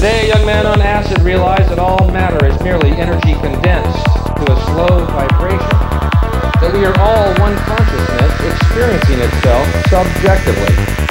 Today, a young man on acid realized that all matter is merely energy condensed to a slow vibration, that we are all one consciousness experiencing itself subjectively.